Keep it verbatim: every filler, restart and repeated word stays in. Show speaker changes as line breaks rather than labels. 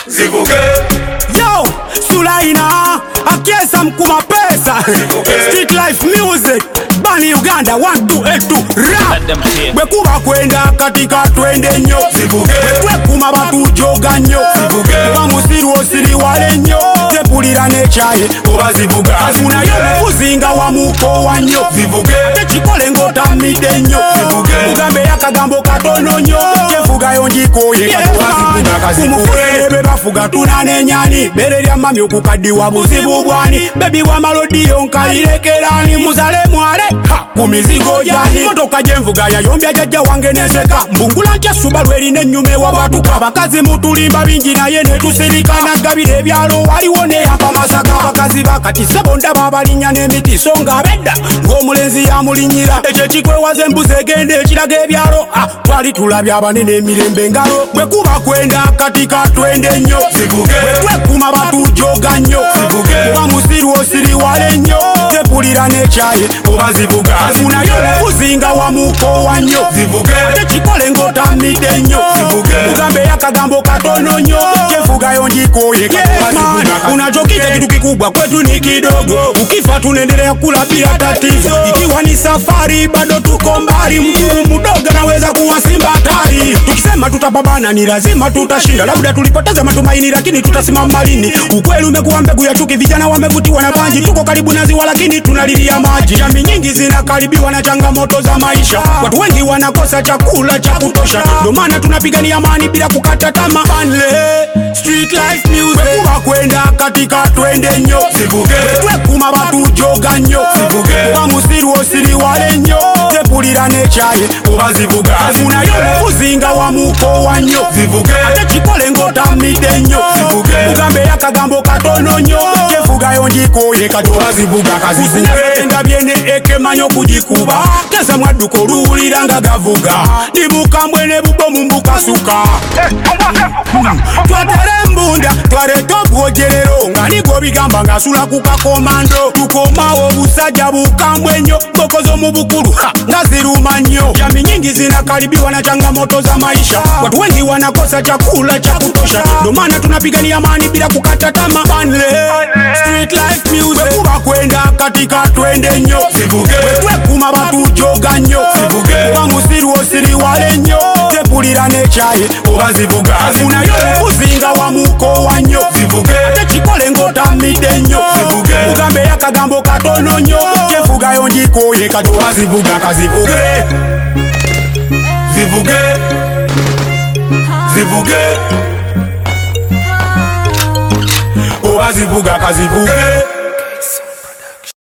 zivuge.
Yo, Sulaina akiesa mkuma pesa. Street life music Bani Uganda one two eight two rap. Bwekuba kwenda katika twende nyo
zivuge.
Bwekuma batu joga nyo
zivuge.
Kuba musiru osiri wale nyo tepulira nechaye
oba zivuga.
Azuna yo muzinga wa muko wa nyo
zivuge.
Techikole ngota mide nyo
zivuge.
Mugambe ya kagambo katono nyo Kefuga yonjiko ye Kumufurebe bafuga tunane nyani Bere lya mami okukadiwa buzibu bwani Baby wa malodi yonkalirekerani Muzale mwale ha kumizigo jani Motoka jenvuga ya yombya jaja wange neseka Mbungula ncha subalweri nenyume wa batuka Bakazi mutulimba bingi na yene tusirika Nagabire byalo waliwone yapa masaka Bakazi bakati sebonda babalinya nemiti songa beda Ngomulenzi ya mulinyira Eche chikwe wazembuze gende chilage byalo ha twali tulabya abanene mirembe ngalo Bwekuba kwenda katika twende nyo
zivuge.
Bwekuma batu joga nyo
zivuge.
Kuba musiru osiri wale nyo tepulira nechaye
oba zivuga.
Azuna yo muzinga wa muko wa nyo
zivuge.
Techikole ngota mide nyo
zivuge.
Mugambe ya kagambo katono nyo Kefuga yonjiko ye Unachokita kitu kikubwa kwetu ni kidogo Ukifa tunendelea kula bila tatizo Ikiwa ni safari bado tuko mbali Mtu mdogo naweza kuwa simba hatari Tukisema tutapambana ni lazima tutashinda Labda tulipoteza matumaini lakini tutasimama lini Ukweli umekuwa mbegu ya chuki vijana wamevutiwa na banji Tuko karibu na ziwa lakini tunalilia maji Jamii nyingi zinakaribiwa na changamoto za maisha Watu wengi wanakosa chakula cha kutosha Ndio maana tunapigania amani bila kukata tamaa Street life music Bwekuba kwenda katika twende nyo
zivuge.
Bwekuma batu joga nyo
zivuge.
Kuba musiru osiri wale nyo tepulira nechaye
oba zivuga.
Azuna yo muzinga wa muko wa nyo
zivuge.
Techikole ngota mide nyo
zivuge.
Mugambe ya kagambo katono nyo Kefuga yonjiko ye katoa
zivuga kazivuge.
Enda biene eke manyo kujikuba Kesa mwaduko ruulira nga gavuga Nibuka mbwene bubo mumbuka suka Twatere mbunda twareta obwojerero Nga nigo bigamba nga sula kuka komando Tukomawo busajja bukambwe nyo Mbokozo mu bukulu nga ziruma nyo Jamii nyingi zinakaribiwa na changamoto za maisha Watu wengi wanakosa chakula cha kutosha Ndio maana tunapigania amani bila kukata tamaa Street life music Bwekuba kwenda katika twende nyo
zivuge.
Bwekuma batu joga nyo
zivuge.
Kuba musiru osiri wale nyo tepulira nechaye
oba zivuga.
Azuna yo muzinga wa muko wa nyo
zivuge.
Techikole ngota mide nyo
zivuge.
Mugambe ya kagambo katono nyo Kefuga yonjiko ye katoa zivuga kazivuge.
zivuge. zivuge. oba zivuga kazivuge.